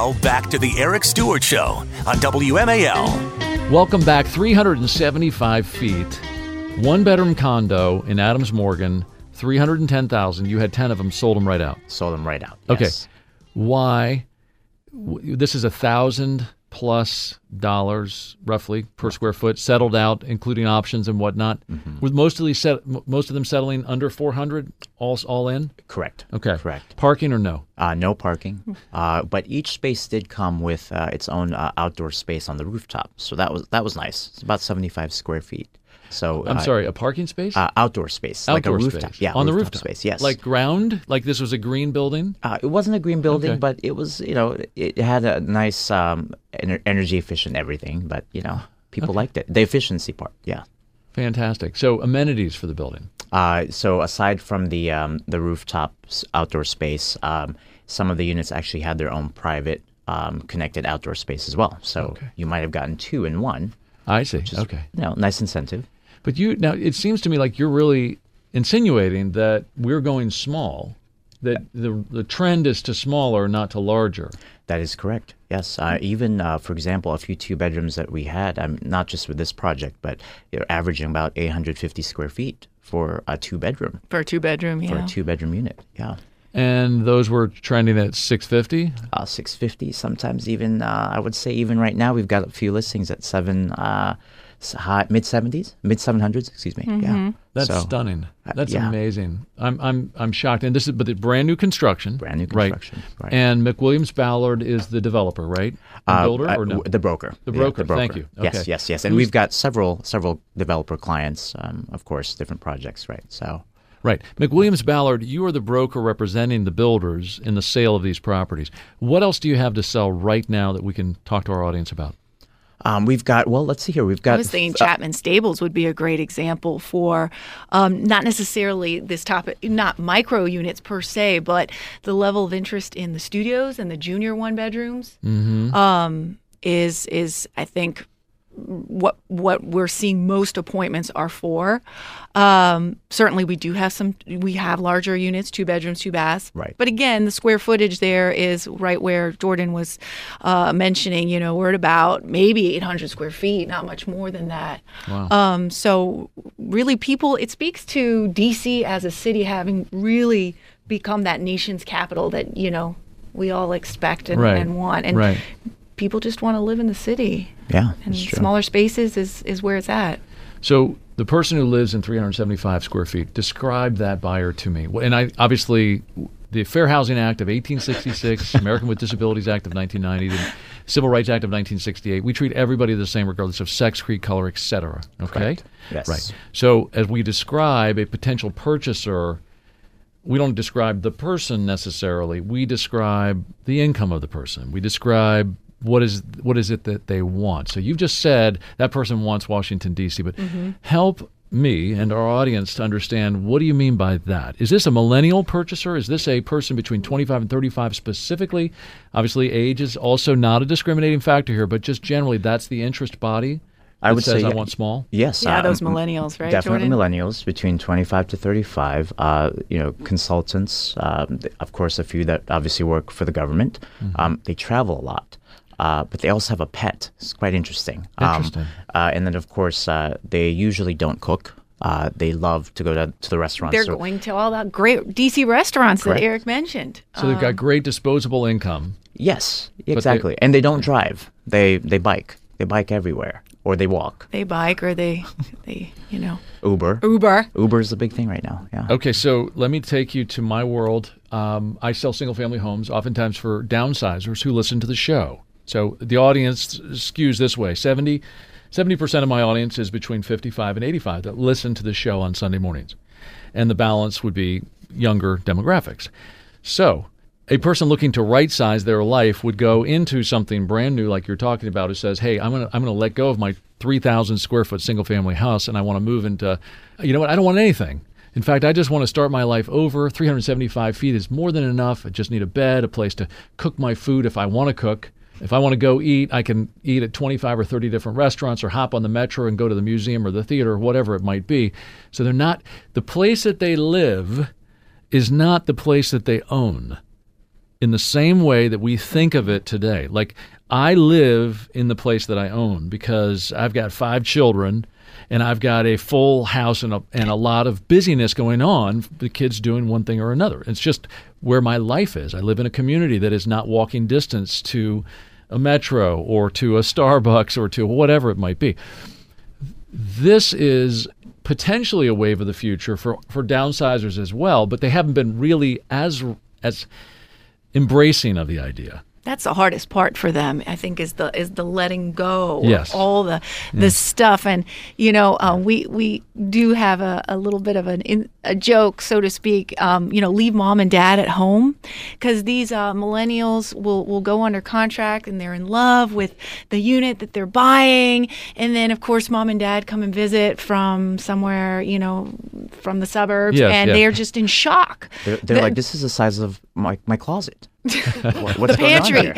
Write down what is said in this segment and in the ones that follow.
Now, back to the Eric Stewart Show on WMAL. Welcome back. 375 feet, one-bedroom condo in Adams Morgan, $310,000. You had 10 of them, sold them right out. Sold them right out. Okay. Yes. Why? This is $1,000+ roughly per square foot, settled out, including options and whatnot. Mm-hmm. With most of them settling under 400, all in. Correct. Okay. Correct. Parking or no? No parking, but each space did come with its own outdoor space on the rooftop, so that was nice. It's about 75 square feet. So I'm sorry, a parking space? Outdoor space, Outdoor like a rooftop. space. Yeah, on the rooftop space. Yes, like ground, like this was a green building. It wasn't a green building, Okay. but it was. It had a nice energy efficient everything. But people liked it. The efficiency part. Yeah. Fantastic. So amenities for the building. So aside from the rooftop outdoor space, some of the units actually had their own private connected outdoor space as well. So you might have gotten 2 in 1. I see. Which is, okay. Nice incentive. But now it seems to me like you're really insinuating that we're going small, that the trend is to smaller, not to larger. That is correct. Yes. Even, for example, a few 2-bedrooms that we had, not just with this project, but they're averaging about 850 square feet for a 2-bedroom. For a 2-bedroom, yeah. For a 2-bedroom unit, yeah. And those were trending at $650? $650, sometimes even, I would say even right now, we've got a few listings at mid-700s, excuse me. Mm-hmm. Yeah. That's stunning. That's amazing. I'm shocked. And this is brand new construction. Brand new construction. Right. And McWilliams Ballard is the developer, right? The builder or no? The broker. The broker. The broker. Thank you. Okay. Yes. And we've got several developer clients, of course, different projects, right? So. Right. McWilliams Ballard, you are the broker representing the builders in the sale of these properties. What else do you have to sell right now that we can talk to our audience about? We've got, let's see here. We've got. I was thinking Chapman Stables would be a great example for not necessarily this topic, not micro units per se, but the level of interest in the studios and the junior 1-bedrooms is I think what we're seeing most appointments are for. Certainly we have larger units, 2 bedrooms, 2 baths. Right. But again, the square footage there is right where Jordan was mentioning, we're at about maybe 800 square feet, not much more than that. Wow. So really it speaks to DC as a city having really become that nation's capital that, we all expect and want. And people just want to live in the city. Yeah, and that's true. Smaller spaces is where it's at. So the person who lives in 375 square feet, describe that buyer to me. And obviously, the Fair Housing Act of 1866, American with Disabilities Act of 1990, the Civil Rights Act of 1968, we treat everybody the same regardless of sex, creed, color, etc. Okay? Correct. Yes. Right. So as we describe a potential purchaser, we don't describe the person necessarily. We describe the income of the person. We describe what is it that they want. So you've just said that person wants Washington, D.C., but help me and our audience to understand, what do you mean by that? Is this a millennial purchaser? Is this a person between 25 and 35 specifically? Obviously, age is also not a discriminating factor here, but just generally, that's the interest body. I would say I want small. Yes. Yeah, those millennials, right? Definitely Jordan? millennials between 25 to 35. Consultants, of course, a few that obviously work for the government. They travel a lot. But they also have a pet. It's quite interesting. Interesting. And then, of course, they usually don't cook. They love to go to the restaurants. They're going to all the great DC restaurants Correct. that Eric mentioned. So they've got great disposable income. Yes, exactly. And they don't drive. They bike. They bike everywhere. Or they walk. They bike or they Uber. Uber is the big thing right now. Yeah. Okay, so let me take you to my world. I sell single-family homes, oftentimes for downsizers who listen to the show. So the audience skews this way. 70% of my audience is between 55 and 85 that listen to the show on Sunday mornings. And the balance would be younger demographics. So a person looking to right-size their life would go into something brand new like you're talking about, who says, hey, I'm gonna let go of my 3,000 square foot single-family house and I want to move into, I don't want anything. In fact, I just want to start my life over. 375 feet is more than enough. I just need a bed, a place to cook my food if I want to cook. If I want to go eat, I can eat at 25 or 30 different restaurants or hop on the metro and go to the museum or the theater or whatever it might be. So they're not, the place that they live is not the place that they own in the same way that we think of it today. Like, I live in the place that I own because I've got 5 children and I've got a full house and a lot of busyness going on, the kids doing one thing or another. It's just where my life is. I live in a community that is not walking distance to a Metro or to a Starbucks or to whatever it might be. This is potentially a wave of the future for downsizers as well, but they haven't been really as embracing of the idea. That's the hardest part for them, I think, is the letting go yes. of all the stuff. And, we do have a little bit of a joke, so to speak, leave mom and dad at home, because these millennials will go under contract and they're in love with the unit that they're buying. And then, of course, mom and dad come and visit from somewhere, from the suburbs, and they're just in shock. They're like, this is the size of my closet. What's the pantry,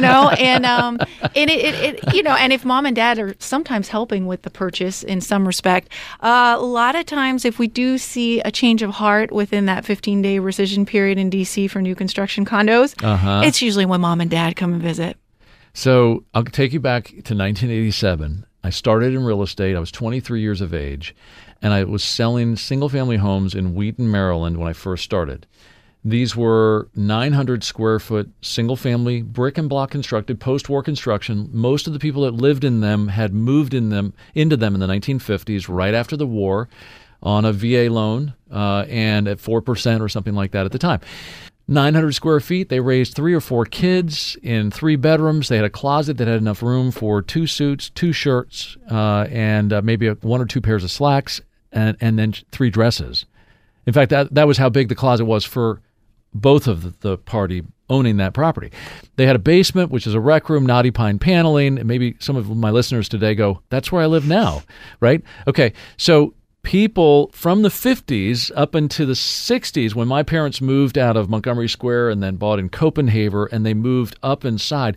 and if mom and dad are sometimes helping with the purchase in some respect, a lot of times if we do see a change of heart within that 15-day rescission period in DC for new construction condos, it's usually when mom and dad come and visit. So I'll take you back to 1987. I started in real estate. I was 23 years of age, and I was selling single-family homes in Wheaton, Maryland when I first started. These were 900 square foot single-family brick and block constructed post-war construction. Most of the people that lived in them had moved into them in the 1950s, right after the war, on a VA loan and at 4% or something like that at the time. 900 square feet. They raised 3 or 4 kids in 3 bedrooms. They had a closet that had enough room for 2 suits, 2 shirts, and maybe 1 or 2 pairs of slacks, and then 3 dresses. In fact, that was how big the closet was for both of the party owning that property. They had a basement, which is a rec room, knotty pine paneling. And maybe some of my listeners today go, that's where I live now, right? Okay, so people from the 50s up into the 60s, when my parents moved out of Montgomery Square and then bought in Copenhagen, and they moved up in size,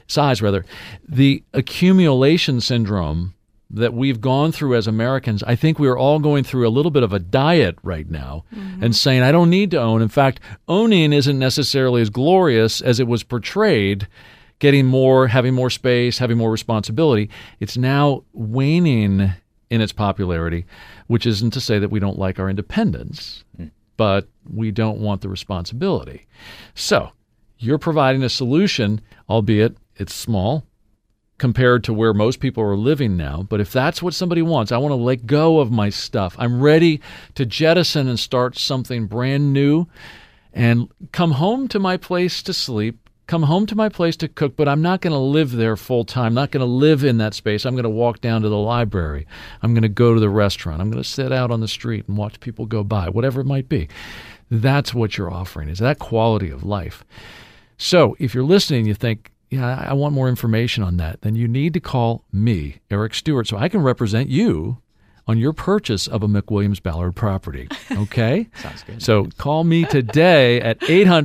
the accumulation syndrome that we've gone through as Americans, I think we're all going through a little bit of a diet right now and saying, I don't need to own. In fact, owning isn't necessarily as glorious as it was portrayed, getting more, having more space, having more responsibility. It's now waning in its popularity, which isn't to say that we don't like our independence, but we don't want the responsibility. So you're providing a solution, albeit it's small, compared to where most people are living now. But if that's what somebody wants, I want to let go of my stuff. I'm ready to jettison and start something brand new and come home to my place to sleep, come home to my place to cook, but I'm not going to live there full time. I'm not going to live in that space. I'm going to walk down to the library. I'm going to go to the restaurant. I'm going to sit out on the street and watch people go by, whatever it might be. That's what you're offering, is that quality of life. So if you're listening, you think, yeah, I want more information on that, then you need to call me, Eric Stewart, so I can represent you on your purchase of a McWilliams-Ballard property. Okay? Sounds good. So call me today at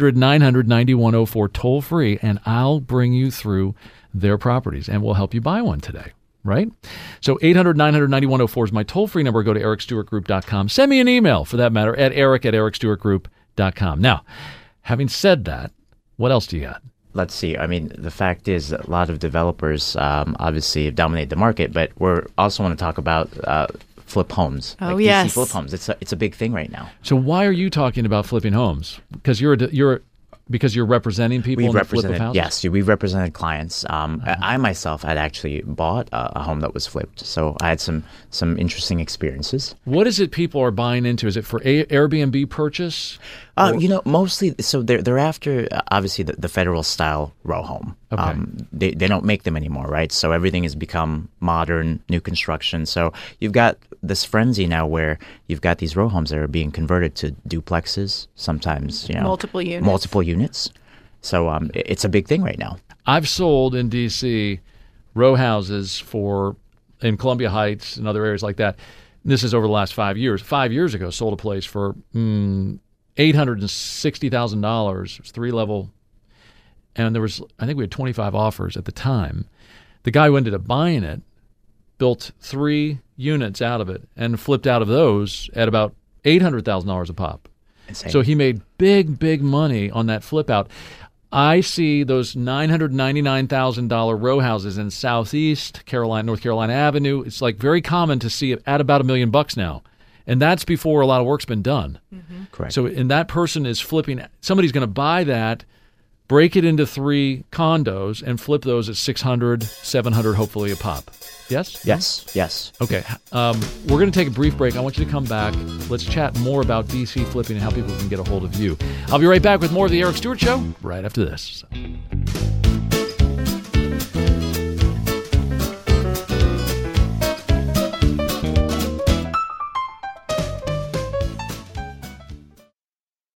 800-900-9104 toll free, and I'll bring you through their properties, and we'll help you buy one today. Right? So 800-900-9104 is my toll-free number. Go to ericstewartgroup.com. Send me an email, for that matter, at eric@ericstewartgroup.com. Now, having said that, what else do you got? Let's see. I mean, the fact is a lot of developers obviously dominate the market, but we also want to talk about flip homes. Oh, like yes. DC flip homes. It's a big thing right now. So why are you talking about flipping homes? Because because you're representing people in the flip of houses? Yes, we've represented clients. I myself had actually bought a home that was flipped, so I had some interesting experiences. What is it people are buying into? Is it for Airbnb purchase? Mostly. So they're after obviously the federal style row home. Okay. They don't make them anymore, right? So everything has become modern, new construction. So you've got this frenzy now where you've got these row homes that are being converted to duplexes, sometimes multiple units. So it's a big thing right now. I've sold in D.C. row houses in Columbia Heights and other areas like that. This is over the last 5 years. 5 years ago, sold a place for $860,000. It was 3-level. And I think we had 25 offers at the time. The guy who ended up buying it built 3 units out of it and flipped out of those at about $800,000 a pop. Insane. So he made big money on that flip out. I see those $999,000 row houses in Southeast North Carolina Avenue. It's like very common to see it at about $1 million now. And that's before a lot of work's been done. Mm-hmm. Correct. So, and that person is flipping, somebody's going to buy that, break it into 3 condos, and flip those at $600, $700, hopefully a pop. Yes? Yes. Okay. We're going to take a brief break. I want you to come back. Let's chat more about DC flipping and how people can get a hold of you. I'll be right back with more of the Eric Stewart Show right after this.